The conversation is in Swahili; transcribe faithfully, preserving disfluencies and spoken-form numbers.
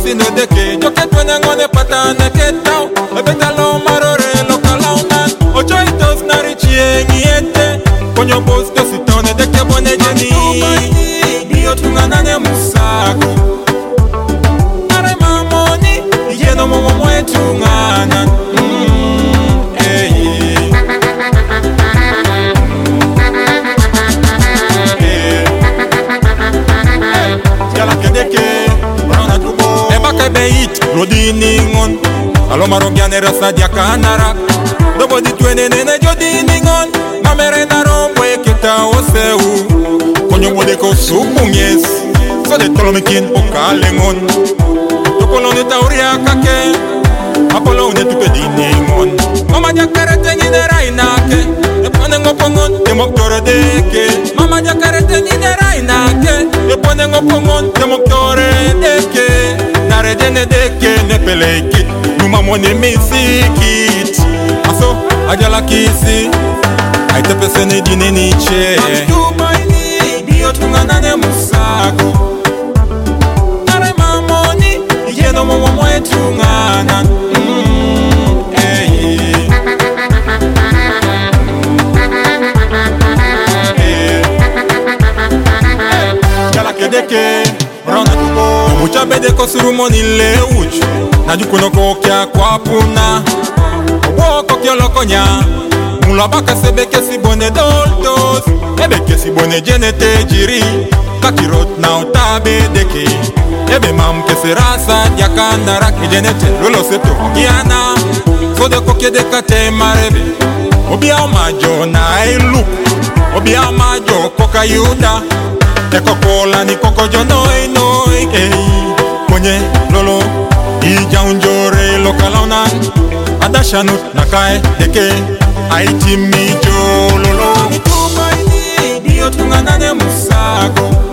sine deke joke twene ngone patane ketao ebetalo marore lokalaunan ocho itos narichie ngiete konyo boss de sitone deke bone jeni dio tunganane musaku are mamoni yeno momo mwetungana Rodini ngon alo marogiane rasa dia kanarak dobo di twene nene jodini ngon mamere na rombwe kita oseu konyo mode ko supunges so de tolomekin okale ngon tokolo ne tauria kake apolo ne tupedini ngon mama jakarete ngine rainake e pone ngopongon de moktore deke mama jakarete ngine rainake e pone ngopongon de moktore deke nare dene deke ne pelekit numa mone misikit aso ajala kisi aite pesene dine niche tumaini dio tunganane musaku nare mamoni yeno momo mwetungana mucha bede ko surumoni le uchu na jukuno ko kya kwa puna wo ko kyolo konya mulo baka sebeke si bone doltos ebeke si bone jenete jiri kakirot na otabe deke ebe mam ke serasa yakanda rak jenete lolo seto kiana so de ko kede kate marebe obia majo na ilu obia majo ko kayuda Eko kola ni koko jonoi noi eh Konye lolo ija unjore lokalaunan Adashanut nakae deke Aiti mijo lolo Nitumaini dio tunganane musako